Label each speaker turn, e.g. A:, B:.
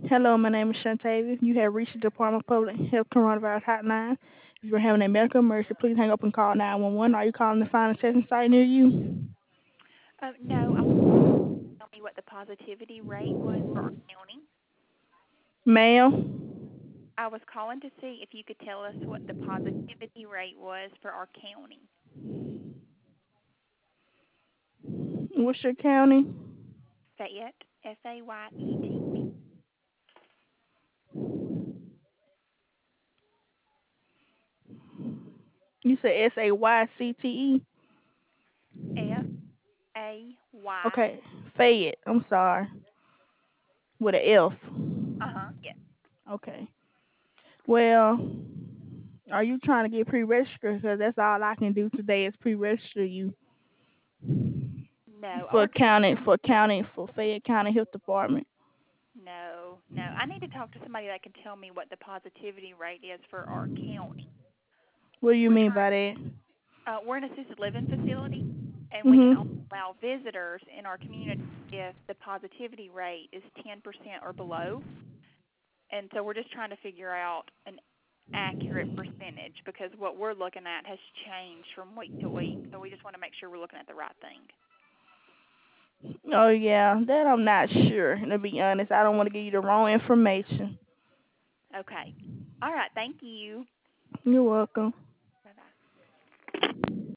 A: Hello, my name is Shantavia. You have reached the Department of Public Health Coronavirus Hotline. If you're having a medical emergency, please hang up and call 911. Are you calling to find a testing site near you?
B: No, I want to tell me what the positivity rate was for our county.
A: Ma'am,
B: I was calling to see if you could tell us what the positivity rate was for our county.
A: what's your county?
B: Fayette, Fayette.
A: You said Saycte?
B: Fay.
A: Okay, Fayette. I'm sorry. With an F.
B: Yes.
A: Okay. Well, are you trying to get pre-registered? Because that's all I can do today is pre-register you
B: No,
A: for
B: our
A: for Fayette County Health Department.
B: no. I need to talk to somebody that can tell me what the positivity rate is for our county.
A: What do you
B: We're
A: mean
B: trying.
A: by that?
B: We're an assisted living facility, and we can only
A: Mhm.
B: allow visitors in our community if the positivity rate is 10% or below. And so we're just trying to figure out an accurate percentage because what we're looking at has changed from week to week. So we just want to make sure we're looking at the right thing.
A: Oh yeah, that I'm not sure. To be honest, I don't want to give you the wrong information.
B: Okay. All right. Thank you.
A: You're welcome.